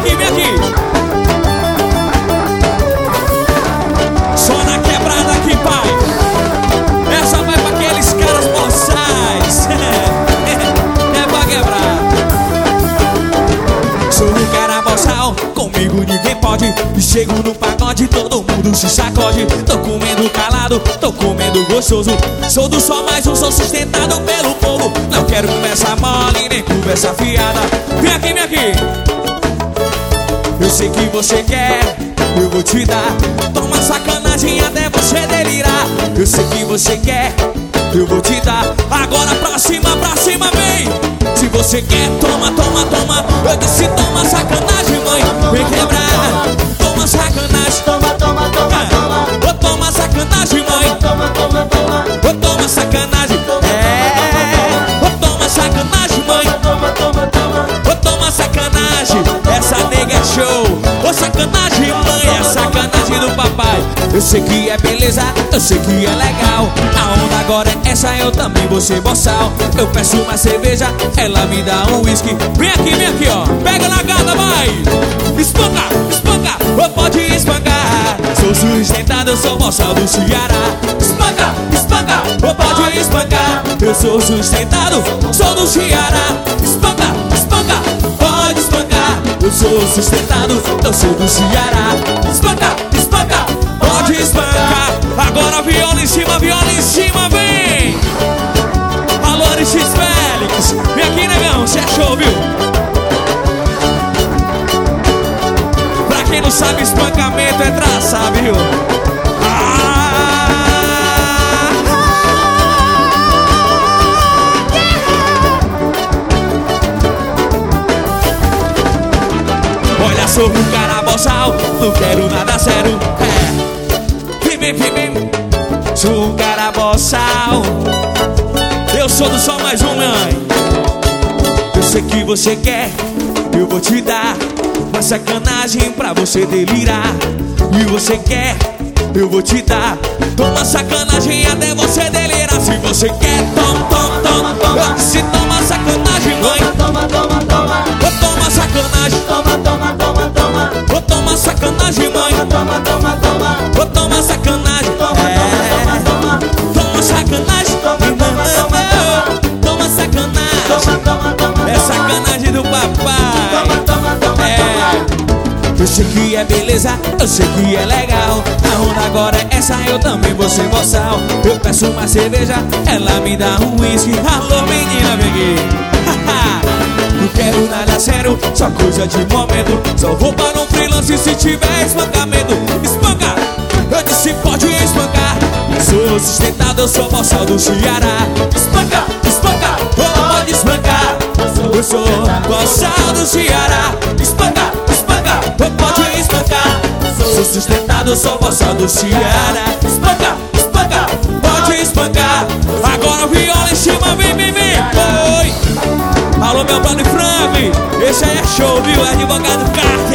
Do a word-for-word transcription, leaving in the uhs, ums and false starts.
aqui, vem aqui. Só na quebrada aqui, pai. Essa vai pra aqueles caras boçais. É pra quebrar. Sou um cara boçal, comigo ninguém pode. E chego no pagode, todo mundo se sacode. Tô comendo calado, tô comendo gostoso. Sou do só mais um, sou sustentado pelo povo. Não quero conversa mole, nem conversa fiada. Vem aqui, vem aqui. Eu sei que você quer, eu vou te dar. Toma sacanagem até você delirar. Eu sei que você quer, eu vou te dar. Agora pra cima, pra cima, vem. Se você quer, toma, toma, toma. Eu disse toma sacanagem, mãe. Vem quebrar. Toma sacanagem. Toma, toma, toma, toma. Ô, toma sacanagem, mãe. Toma, toma, toma. Ô, toma sacanagem. É. Ô, toma sacanagem, mãe. Toma, toma, toma. Ô, toma sacanagem. Essa nega é show. Ô, sacanagem, mãe. É sacanagem do papai. Eu sei que é beleza, eu sei que é legal. A onda agora é essa, eu também vou ser boçal. Eu peço uma cerveja, ela me dá um whisky. Vem aqui, vem aqui, ó. Pega na gata, vai. Espanca, espanca, ou pode espancar. Sou sustentado, eu sou boçal do Ceará. Espanca, espanca, ou pode espancar. Eu sou sustentado, sou do Ceará. Espanca, espanca, pode espancar. Eu sou sustentado, eu sou do Ceará. Espanca, espanca, pode espancar. Agora viola em cima, viola em cima, vem. Alô, X Félix. Vem aqui, negão, cê é show, viu? Pra quem não sabe, espancamento é traçar, viu? Ah! Olha, sou um cara boçal, não quero nada sério. É, vem, vem, vem, vem. Sou um cara boçal. Eu sou do só mais um, mãe. Eu sei que você quer, eu vou te dar uma sacanagem pra você delirar. E você quer, eu vou te dar. Toma sacanagem até você delirar. Se você quer, toma, toma, toma, toma. Se toma sacanagem, mãe. Toma, toma, toma. Ô, toma sacanagem. Toma, toma, toma, toma. Ô, toma sacanagem, mãe. Toma, toma, toma. Ô, toma sacanagem. Toma, É, toma, toma. toma sacanagem. Toma, toma, toma, toma. Toma sacanagem. Toma, toma, toma. É sacanagem do papai. Toma, toma, toma, É. toma. Eu sei que é beleza, eu sei que é legal. A onda agora é essa, eu também vou ser boçal. Eu peço uma cerveja, ela me dá um whisky. Alô, menina, vem aqui. Não quero nada sério, só coisa de momento. Só vou para um freelance se tiver espancamento. Espanca, eu disse pode espancar. Sou sustentado, eu sou boçal do Ceará. Espanca, espanca, oh, pode espancar. Eu sou boçal do Ceará. Espanca, espanca, oh, pode espancar. Sou sustentado, eu sou boçal do Ceará. Espanca, espanca, pode espancar. Agora viola em cima, vem, vem, vem. Oi. Alô, meu brother Frank, esse aí é show, viu? Advogado Carter.